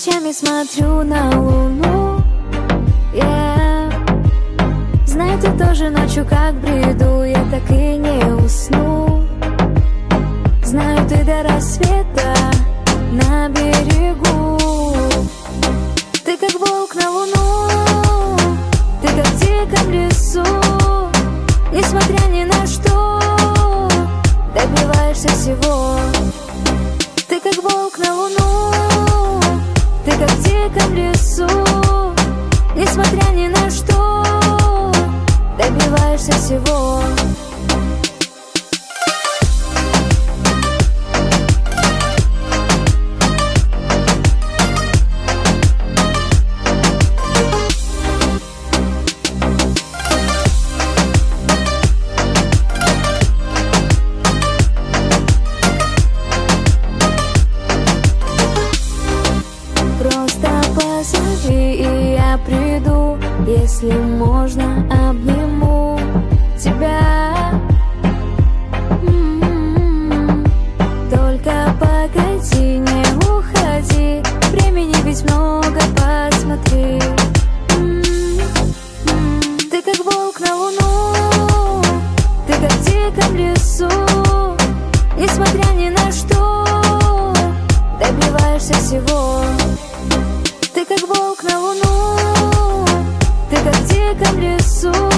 Ночами смотрю на луну, yeah. Знаю, ты тоже ночью как бреду, я так и не усну. Знаю, ты до рассвета на берегу. Ты как волк на луну, ты как в диком лесу. Несмотря ни на что, добиваешься всего. Ты как волк на луну, ты как в диком лесу. Несмотря ни на что, добиваешься всего. И я приду, если можно, обниму тебя. Только погоди, не уходи, времени ведь много, посмотри. Ты как волк на луну, ты как в диком лесу. Несмотря ни на что, добиваешься всего. Ты как волк на луну, ты как в диком лесу.